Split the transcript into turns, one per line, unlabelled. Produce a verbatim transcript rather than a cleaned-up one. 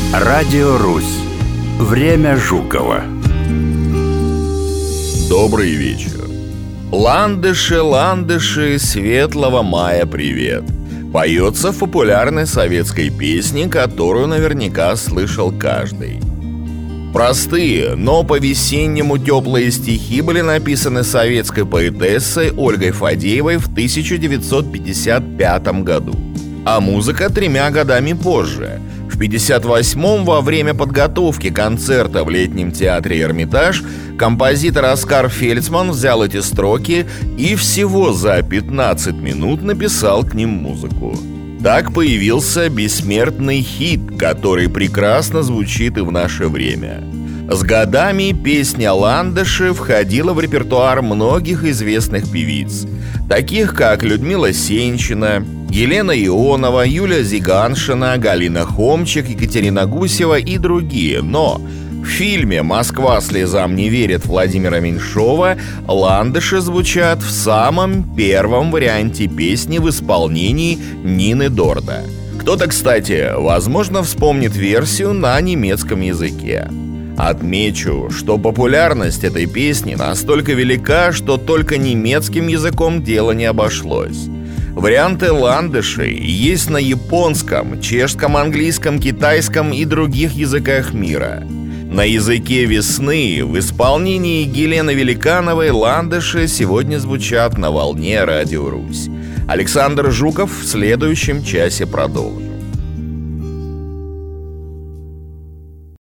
Радио Русь. Время Жукова.
Добрый вечер. Ландыши, ландыши, светлого мая привет. Поется в популярной советской песне, которую наверняка слышал каждый. Простые, но по-весеннему теплые стихи были написаны советской поэтессой Ольгой Фадеевой в тысяча девятьсот пятьдесят пятом году, а музыка тремя годами позже. В пятьдесят восьмом, во время подготовки концерта в летнем театре «Эрмитаж», композитор Оскар Фельдсман взял эти строки и всего за пятнадцать минут написал к ним музыку. Так появился бессмертный хит, который прекрасно звучит и в наше время. С годами песня «Ландыши» входила в репертуар многих известных певиц, таких как Людмила Сенчина, Елена Ионова, Юлия Зиганшина, Галина Хомчик, Екатерина Гусева и другие. Но в фильме «Москва слезам не верит» Владимира Меньшова «Ландыши» звучат в самом первом варианте песни в исполнении Нины Дорда. Кто-то, кстати, возможно, вспомнит версию на немецком языке. Отмечу, что популярность этой песни настолько велика, что только немецким языком дело не обошлось. Варианты «Ландышей» есть на японском, чешском, английском, китайском и других языках мира. На языке весны в исполнении Елены Великановой «Ландыши» сегодня звучат на волне Радио Русь. Александр Жуков в следующем часе продолжит.